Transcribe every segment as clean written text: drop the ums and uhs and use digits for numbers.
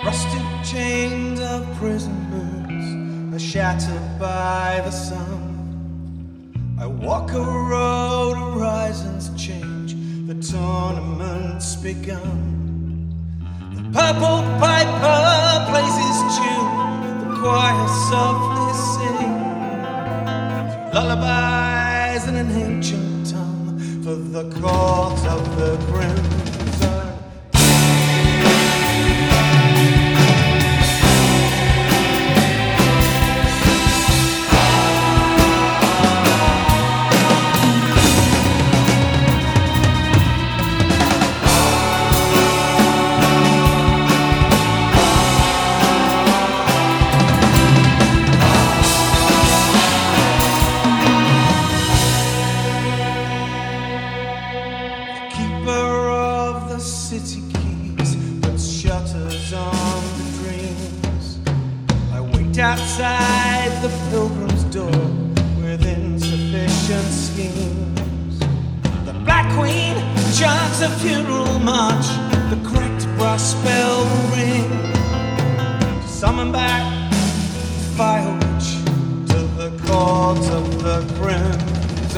Rusted chains of prisoners are shattered by the sun. I walk a road, horizons change, the tournament's begun. The purple piper plays his tune, the choir softly sings lullabies in an ancient tongue for the court of the crimson. City keys puts shutters on the dreams. I wait outside the pilgrim's door with insufficient schemes. The Black Queen chants a funeral march, the cracked brass bell will ring to summon back the fire witch to the court of the crimson.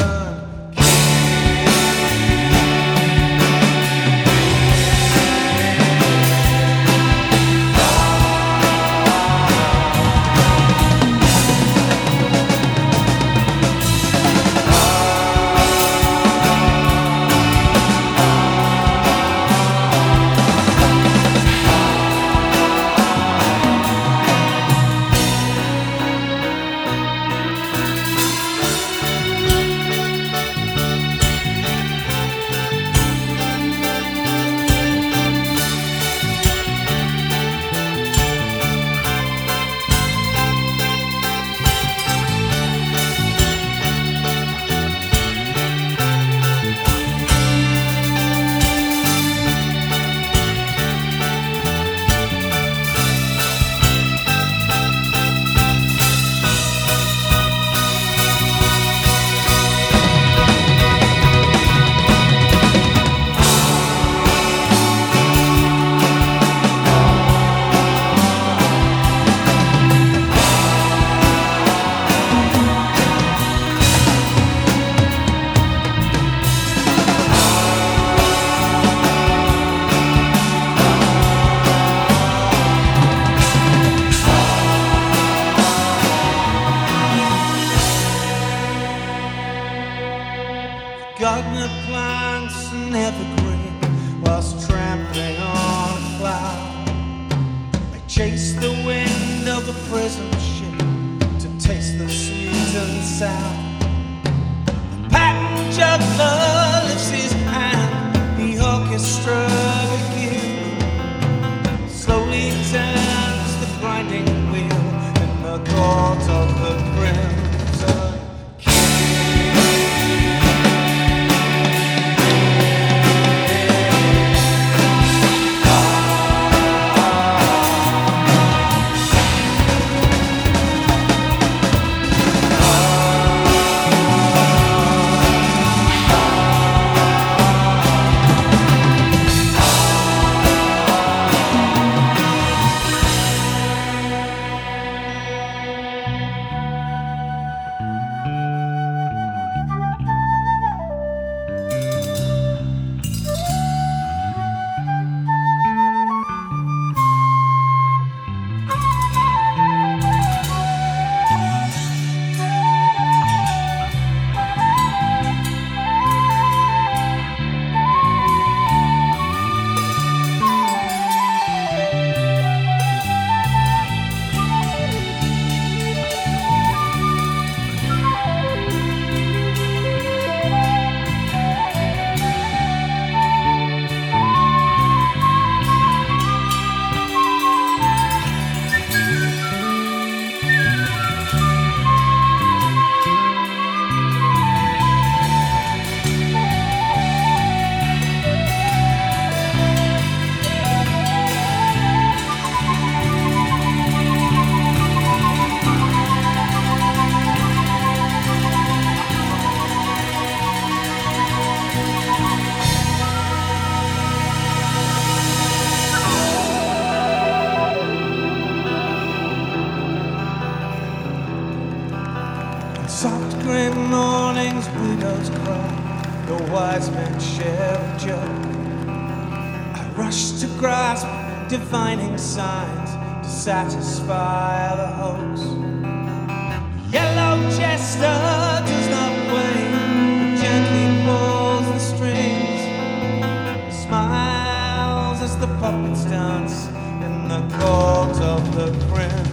Gardener plants an evergreen whilst trampling on a cloud. I chase the wind of a prison ship to taste the sweet and sour. The patent juggler lifts his hand, the orchestra begins. Slowly turns the grinding wheel in the court of the crimson. widows cry, the wise men share a joke. I rush to grasp divining signs to satisfy the hoax. Yellow jester does not play, but gently pulls the strings. He smiles as the puppets dance in the court of the prince.